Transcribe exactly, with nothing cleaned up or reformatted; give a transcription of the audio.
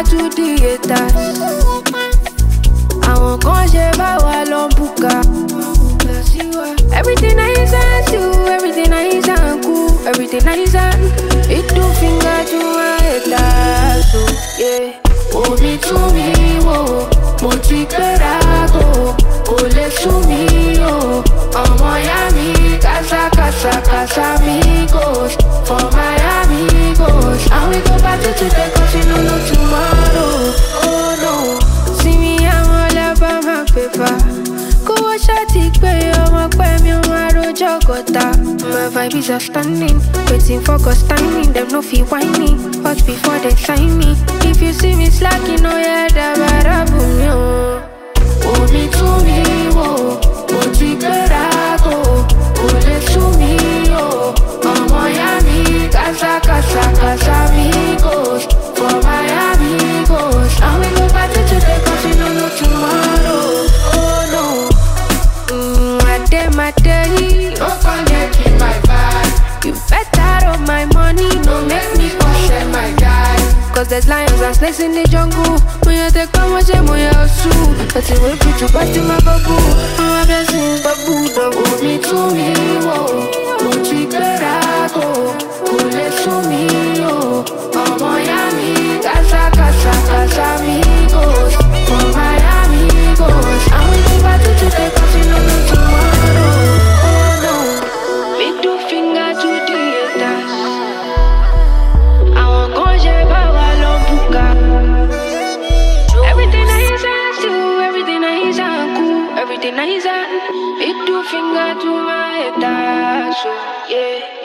to the haters. Àwọn kan ṣe báwa lọ bùkà. Everything nice and do, everything nice and cool, everything nice and it do finger to my haters. So yeah, omi to me, wo, mo ti gbéra go, kò lè sú mi o. Ọmọ ya mi, casa casa casa amigos, for my amigos. And we go party today 'cause we no know tomorrow. Oh no, see me I'm all about my paper. Go watch a tick pay, I'm a pay me on my road jogota. My vibe is outstanding, waiting for God's timing. Them no feel whiny, but before they sign me. If you see me slacking, oh yeah, da ba da boom yo. Oh me to me, wo, oh ti gbéra go, kò lè sú mi o. Ọmọ ya mi, casa casa casa amigos, for my amigos. And we go party today 'cause we no know tomorrow. Oh no. My day, don't connect with my vibe. You better of my money, no make me upset my guy. 'Cause there's lions and snakes in the jungle. When you take come watch them, when you're soon. But you will put you back in my babu. All my blessings, babu, babu. Hold me to me, whoa. Won't you get out, go. Cool it to me, oh. Oh, Miami, casa, casa, casa, amigos. For my amigos. And we go back to today 'cause we don't know tomorrow. Everything nice and it do finger to my head, so yeah.